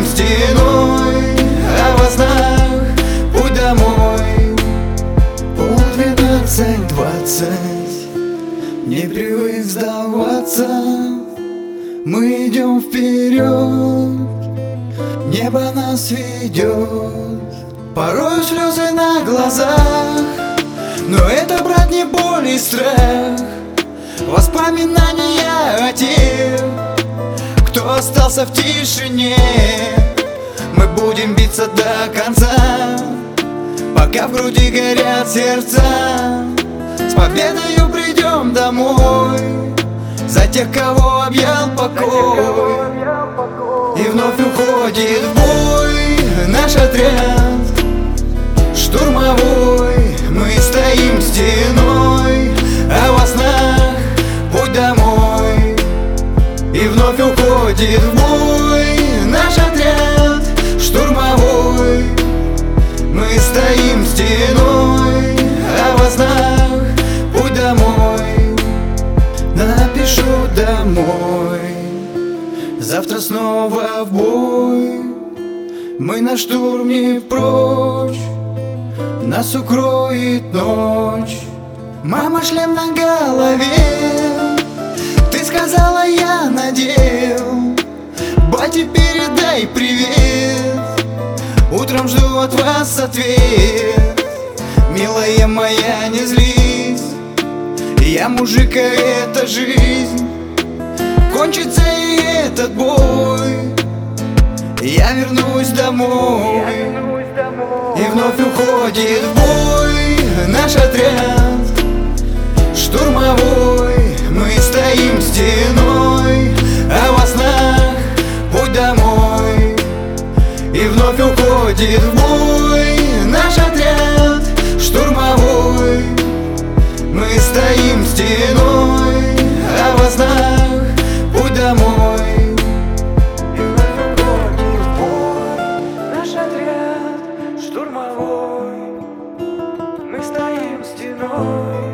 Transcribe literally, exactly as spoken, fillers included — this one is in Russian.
стеной, а во снах путь домой. Полдвенадцать, двадцать, не привык сдаваться. Мы идем вперед, небо нас ведет. Порой слезы на глазах, но это, брат, не боль и страх. Воспоминания о тех, кто остался в тишине. Мы будем биться до конца, пока в груди горят сердца. С победою придем домой, за тех, кого объял покой. И вновь уходит в бой наш отряд штурмовой. Мы стоим стеной, а во снах путь домой. И вновь уходит в бой наш отряд штурмовой. Мы стоим стеной, а во снах путь домой. Напишу домой, завтра снова в бой. Мы на штурм не прочь, нас укроет ночь. Мама, шлем на голове, ты сказала, я надел. Бате, передай привет, утром жду от вас ответ. Милая моя, не злись, я мужик, а это жизнь. Кончится и этот бой, я вернусь домой. И вновь уходит в бой наш отряд штурмовой. Мы стоим стеной, а во снах путь домой. И вновь уходит в бой наш отряд штурмовой. Мы стоим стеной, а во снах путь домой. И вновь уходит в бой наш отряд штурмовой. Мы стоим стеной.